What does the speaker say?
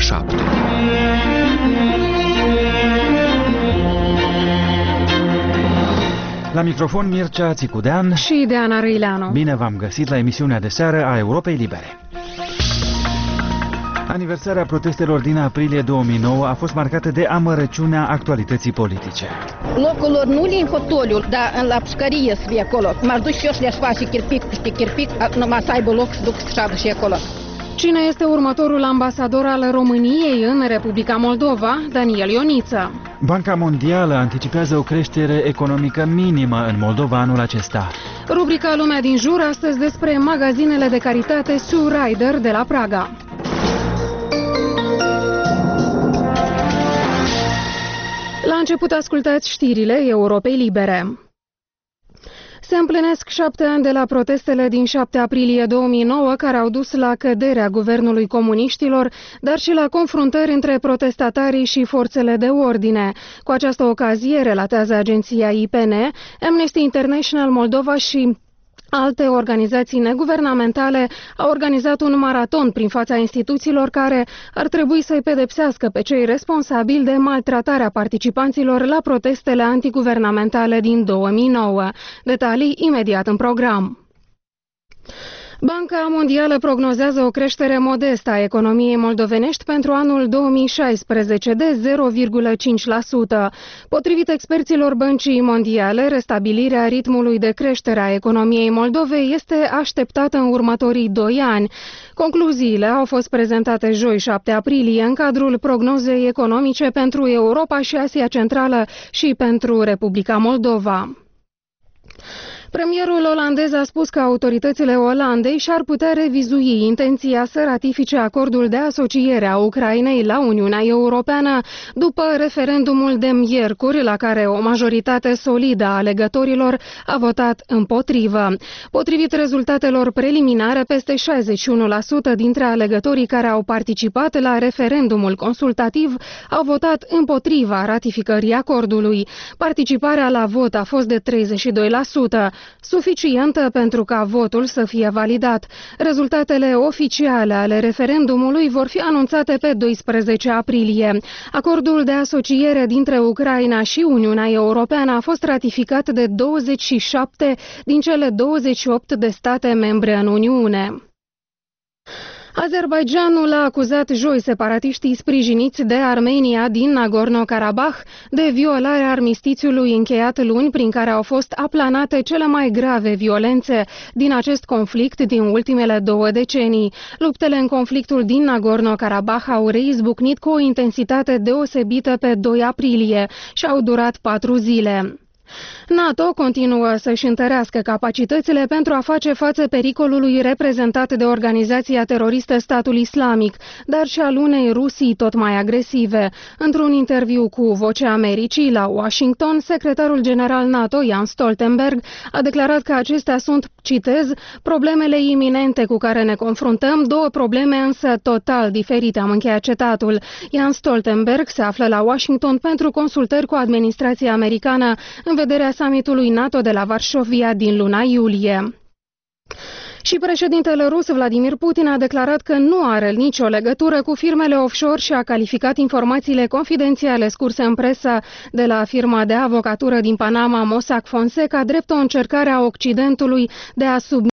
7. La microfon Mircea Țicudean și Deana Răileanu. Bine v-am găsit la emisiunea de seară a Europei Libere. Aniversarea protestelor din aprilie 2009 a fost marcată de amărăciunea actualității politice. Locul lor nu e în fotoliu, dar la pușcărie să fie acolo. M-aș duce și eu și le-aș face chirpic peste chirpic, numai să aibă loc să duc să șadă și acolo. Cine este următorul ambasador al României în Republica Moldova? Daniel Ioniță. Banca Mondială anticipează o creștere economică minimă în Moldova anul acesta. Rubrica Lumea din jur, astăzi despre magazinele de caritate Sue Ryder de la Praga. La început ascultați știrile Europei Libere. Se împlinesc 7 ani de la protestele din 7 aprilie 2009, care au dus la căderea guvernului comuniștilor, dar și la confruntări între protestatarii și forțele de ordine. Cu această ocazie, relatează agenția IPN, Amnesty International Moldova și alte organizații neguvernamentale au organizat un maraton prin fața instituțiilor care ar trebui să-i pedepsească pe cei responsabili de maltratarea participanților la protestele antiguvernamentale din 2009. Detalii imediat în program. Banca Mondială prognozează o creștere modestă a economiei moldovenești pentru anul 2016 de 0,5%. Potrivit experților Băncii Mondiale, restabilirea ritmului de creștere a economiei Moldovei este așteptată în următorii 2 ani. Concluziile au fost prezentate joi 7 aprilie în cadrul prognozei economice pentru Europa și Asia Centrală și pentru Republica Moldova. Premierul olandez a spus că autoritățile Olandei și-ar putea revizui intenția să ratifice acordul de asociere a Ucrainei la Uniunea Europeană după referendumul de miercuri, la care o majoritate solidă a alegătorilor a votat împotrivă. Potrivit rezultatelor preliminare, peste 61% dintre alegătorii care au participat la referendumul consultativ au votat împotriva ratificării acordului. Participarea la vot a fost de 32%. Suficientă pentru ca votul să fie validat. Rezultatele oficiale ale referendumului vor fi anunțate pe 12 aprilie. Acordul de asociere dintre Ucraina și Uniunea Europeană a fost ratificat de 27 din cele 28 de state membre în Uniune. Azerbaidjanul a acuzat joi separatiștii sprijiniți de Armenia din Nagorno-Karabakh de violarea armistițiului încheiat luni, prin care au fost aplanate cele mai grave violențe din acest conflict din ultimele 2 decenii. Luptele în conflictul din Nagorno-Karabakh au reizbucnit cu o intensitate deosebită pe 2 aprilie și au durat 4 zile. NATO continuă să-și întărească capacitățile pentru a face față pericolului reprezentat de organizația teroristă Statul Islamic, dar și al unei Rusii tot mai agresive. Într-un interviu cu Vocea Americii la Washington, secretarul general NATO, Jens Stoltenberg, a declarat că acestea sunt, citez, problemele iminente cu care ne confruntăm, 2 probleme însă total diferite, am încheiat citatul. Jens Stoltenberg se află la Washington pentru consultări cu administrația americană în vederea summitului NATO de la Varșovia din luna iulie. Și președintele rus Vladimir Putin a declarat că nu are nicio legătură cu firmele offshore și a calificat informațiile confidențiale scurse în presă de la firma de avocatură din Panama Mossack Fonseca drept o încercare a Occidentului de a